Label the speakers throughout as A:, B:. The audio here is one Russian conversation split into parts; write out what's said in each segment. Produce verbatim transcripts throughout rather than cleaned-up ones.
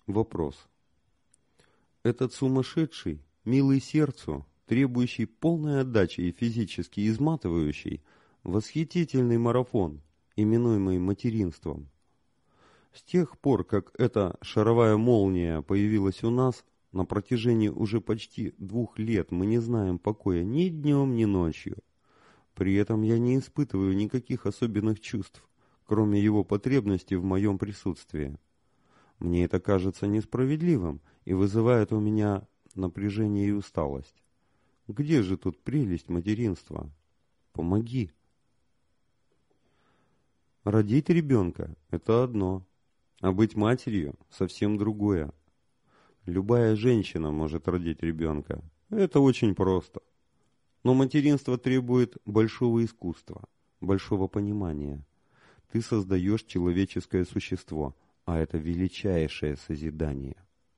A: Вопрос. Этот сумасшедший, милый сердцу, требующий полной отдачи и физически изматывающий, восхитительный марафон, именуемый материнством. С тех пор, как эта шаровая молния появилась у нас, на протяжении уже почти двух лет мы не знаем покоя ни днем, ни ночью. При этом я не испытываю никаких особенных чувств, кроме его потребности в моем присутствии. Мне это кажется несправедливым и вызывает у меня напряжение и усталость. Где же тут прелесть материнства? Помоги. Родить ребенка – это одно, а быть матерью – совсем другое. Любая женщина может родить ребенка. Это очень просто. Но материнство требует большого искусства, большого понимания. Ты создаешь человеческое существо, а это величайшее созидание.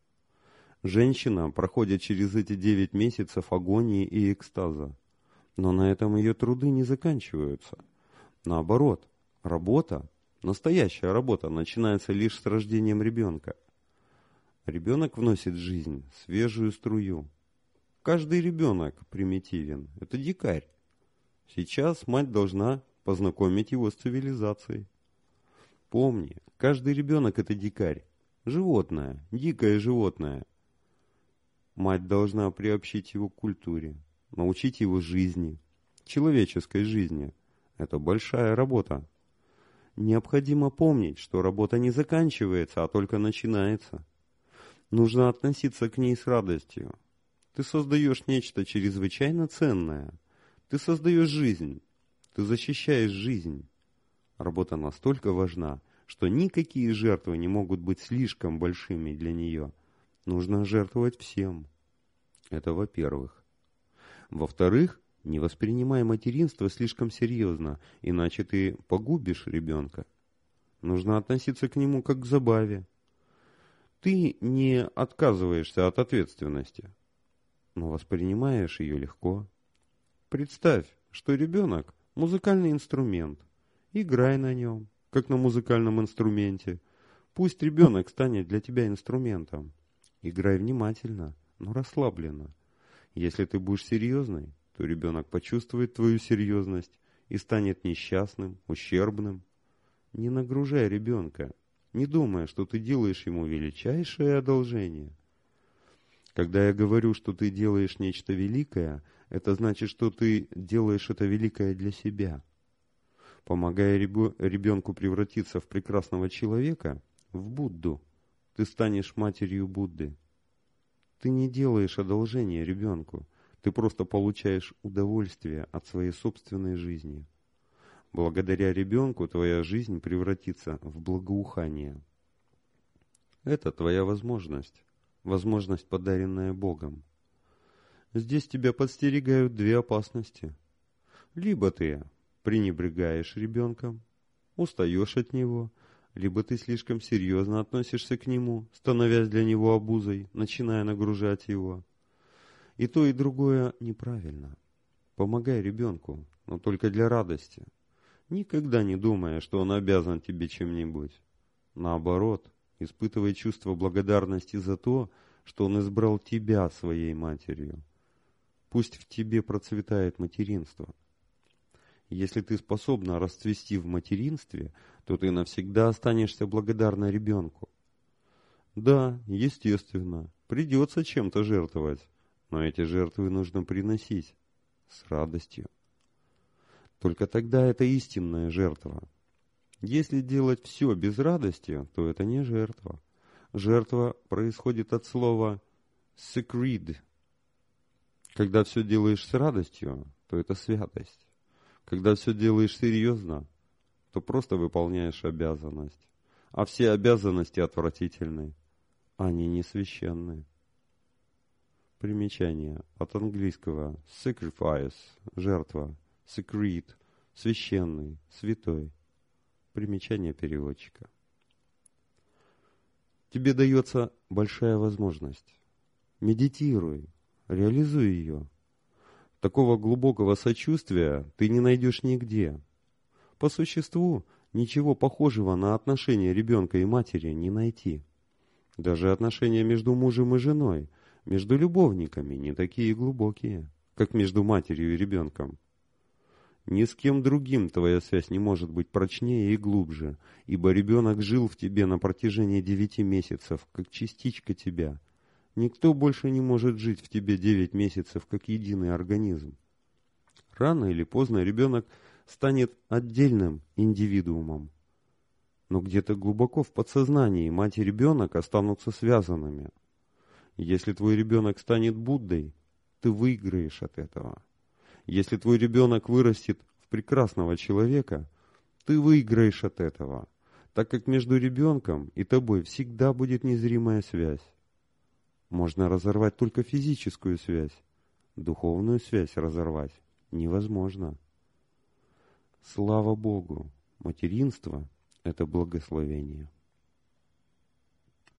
A: Женщина проходит через эти девять месяцев агонии и экстаза. Но на этом ее труды не заканчиваются. Наоборот, работа, настоящая работа, начинается лишь с рождением ребенка. Ребенок вносит в жизнь свежую струю. Каждый ребенок примитивен, это дикарь. Сейчас мать должна познакомить его с цивилизацией. Помни, каждый ребенок это дикарь, животное, дикое животное. Мать должна приобщить его к культуре, научить его жизни, человеческой жизни. Это большая работа. Необходимо помнить, что работа не заканчивается, а только начинается. Нужно относиться к ней с радостью. Ты создаешь нечто чрезвычайно ценное. Ты создаешь жизнь. Ты защищаешь жизнь. Работа настолько важна, что никакие жертвы не могут быть слишком большими для нее. Нужно жертвовать всем. Это во-первых. Во-вторых, не воспринимай материнство слишком серьезно, иначе ты погубишь ребенка. Нужно относиться к нему как к забаве. Ты не отказываешься от ответственности, но воспринимаешь ее легко. Представь, что ребенок – музыкальный инструмент. Играй на нем, как на музыкальном инструменте. Пусть ребенок станет для тебя инструментом. Играй внимательно, но расслабленно. Если ты будешь серьезной, то ребенок почувствует твою серьезность и станет несчастным, ущербным. Не нагружай ребенка, не думая, что ты делаешь ему величайшее одолжение. Когда я говорю, что ты делаешь нечто великое, это значит, что ты делаешь это великое для себя. Помогая ребенку превратиться в прекрасного человека, в Будду, ты станешь матерью Будды. Ты не делаешь одолжения ребенку, ты просто получаешь удовольствие от своей собственной жизни. Благодаря ребенку твоя жизнь превратится в благоухание. Это твоя возможность, возможность, подаренная Богом. Здесь тебя подстерегают две опасности. Либо ты пренебрегаешь ребенком, устаешь от него, либо ты слишком серьезно относишься к нему, становясь для него обузой, начиная нагружать его. И то, и другое неправильно. Помогай ребенку, но только для радости. Никогда не думая, что он обязан тебе чем-нибудь. Наоборот, испытывай чувство благодарности за то, что он избрал тебя своей матерью. Пусть в тебе процветает материнство. Если ты способна расцвести в материнстве, то ты навсегда останешься благодарна ребенку. Да, естественно, придется чем-то жертвовать, но эти жертвы нужно приносить с радостью. Только тогда это истинная жертва. Если делать все без радости, то это не жертва. Жертва происходит от слова «sacred». Когда все делаешь с радостью, то это святость. Когда все делаешь серьезно, то просто выполняешь обязанность. А все обязанности отвратительны. Они не священны. Примечание от английского sacrifice – жертва, sacred – священный, святой. Примечание переводчика. Тебе дается большая возможность. Медитируй, реализуй ее. Такого глубокого сочувствия ты не найдешь нигде. По существу, ничего похожего на отношения ребенка и матери не найти. Даже отношения между мужем и женой, между любовниками не такие глубокие, как между матерью и ребенком. Ни с кем другим твоя связь не может быть прочнее и глубже, ибо ребенок жил в тебе на протяжении девяти месяцев, как частичка тебя. Никто больше не может жить в тебе девять месяцев, как единый организм. Рано или поздно ребенок станет отдельным индивидуумом. Но где-то глубоко в подсознании мать и ребенок останутся связанными. Если твой ребенок станет Буддой, ты выиграешь от этого. Если твой ребенок вырастет в прекрасного человека, ты выиграешь от этого, так как между ребенком и тобой всегда будет незримая связь. Можно разорвать только физическую связь, духовную связь разорвать невозможно. Слава Богу, материнство – это благословение.